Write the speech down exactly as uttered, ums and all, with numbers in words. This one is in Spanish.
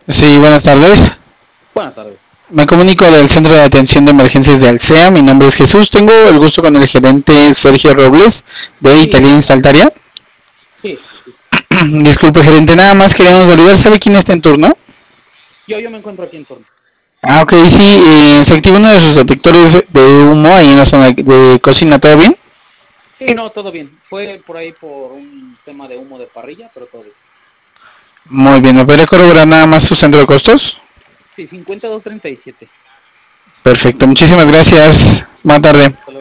Sí, buenas tardes. Buenas tardes. Me comunico del Centro de Atención de Emergencias de Alsea. Mi nombre es Jesús. Tengo el gusto con el gerente Sergio Robles de Sí, Italian Saltaria. sí, sí. Disculpe, gerente, nada más queríamos validar. ¿Sabe quién está en turno? Yo, yo me encuentro aquí en turno. Ah, ok, sí. Eh, se activó uno de sus detectores de humo ahí en la zona de cocina. ¿Todo bien? Sí, no, todo bien. Fue por ahí por un tema de humo de parrilla, pero todo bien. Muy bien. ¿Me podría corroborar nada más su centro de costos? Sí, cincuenta y dos treinta y siete. Perfecto. Muchísimas gracias. Buena tarde. Hasta luego.